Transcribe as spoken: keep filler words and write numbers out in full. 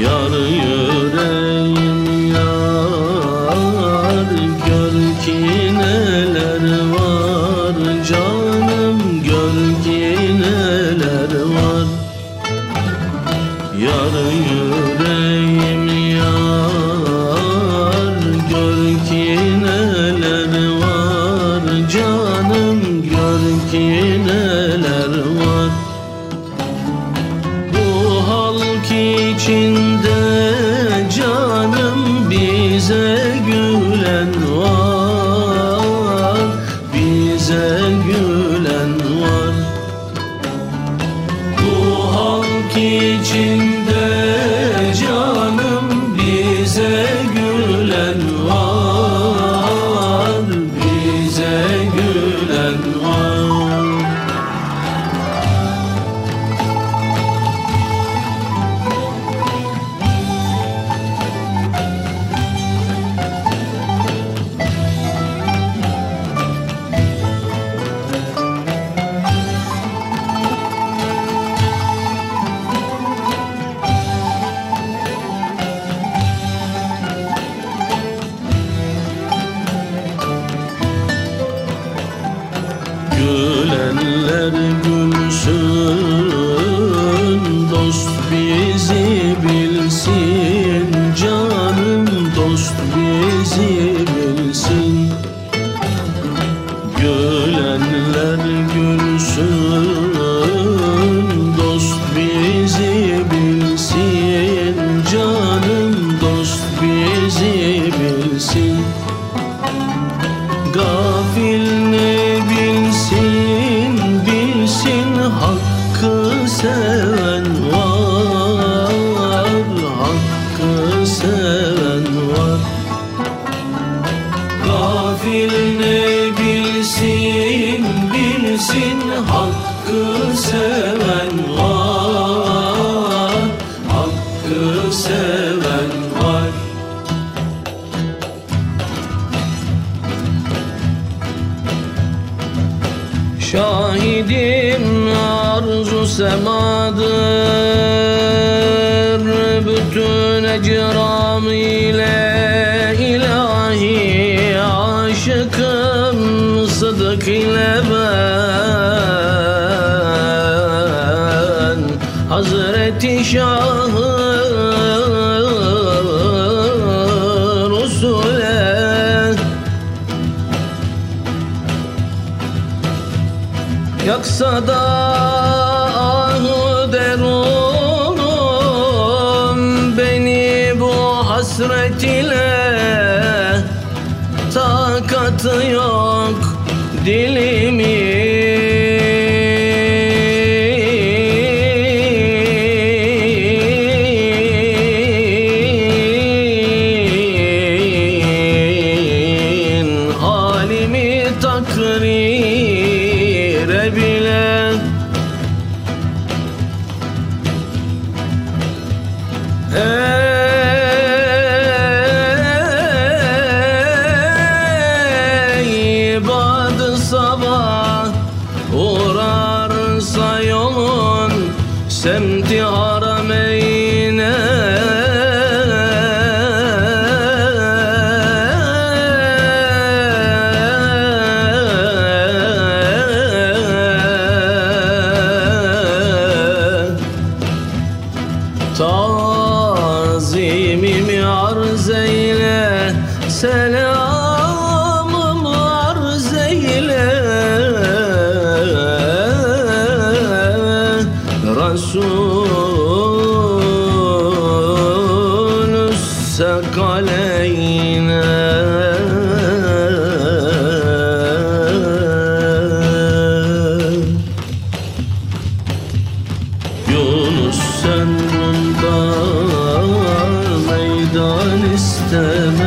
Yar yüreğim yar, gör ki neler var canım, gör ki neler var. Yar yüreğim yar, gör ki neler var canım, gör ki neler var. Bu halk içinde canım bize gülen var, bize gülen var. Bu halk içinde canım bize gülen var, bize gülen var. Gülenler gülsün, dost bizi bilsin canım, dost bizi bilsin. Gülenler gülsün, dost bizi bilsin canım, dost bizi bilsin. Gafil ne bilsin, bilsin hakkı seven var, hakkı seven var. Gafil ne bilsin, bilsin hakkı seven var, hakkı seven var. Şahidim arzu semadır, bütün ecram ile ilahi aşıkım, sıdık ile ben Hazreti Şahı Resul'e. Yaksa da ahu derunum beni bu hasret ile, takatı yok dilimin, halimi takrir bile. Ey badı sabah uğrarsa yolun semti harameyne, tazimimi arz eyle, selamımı arz eyle. Resulü sekaleyne. Yunus sen bunda meydan isteme,